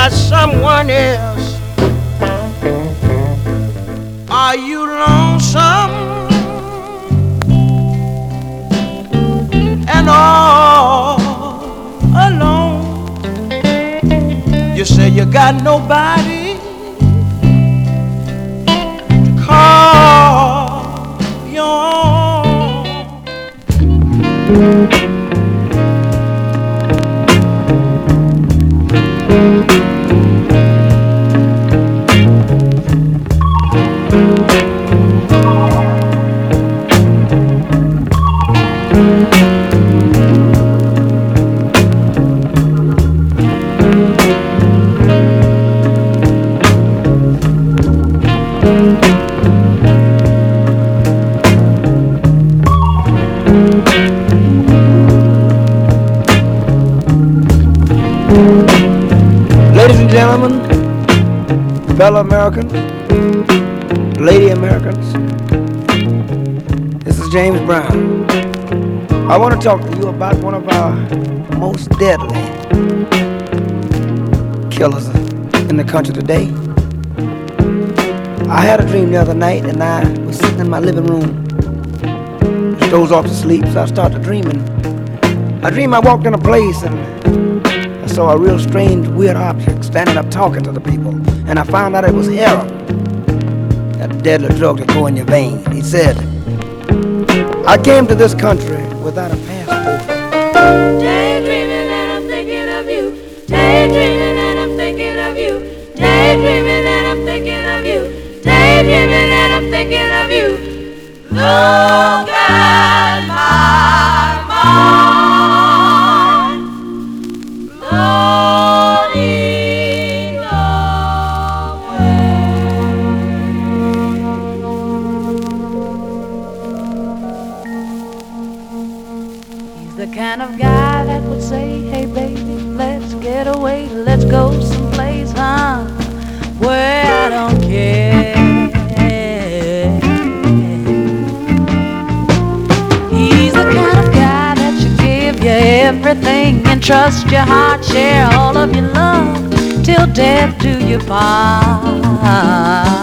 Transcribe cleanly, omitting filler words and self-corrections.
got someone else? Are you lonesome and all alone? You say you got nobody to call your own. Ladies and gentlemen, fellow Americans, lady Americans, this is James Brown. I want to talk to you about one of our most deadly killers in the country today. I had a dream the other night, and I was sitting in my living room, just dozed off to sleep, so I started dreaming. I dreamed I walked in a place and I saw a real strange, weird object standing up talking to the people, and I found out it was heroin, that deadly drug that go in your veins. He said, I came to this country without a passport. Daydreaming and I'm thinking of you. Daydreaming and I'm thinking of you. Daydreaming and I'm thinking of you. Daydreaming and I'm thinking of you. Look at my mind, floating away. He's the kind of guy that would say, hey baby, let's get away, let's go someplace, where I don't care. He's the kind of guy that should give you everything and trust your heart, share all of your love till death do you part.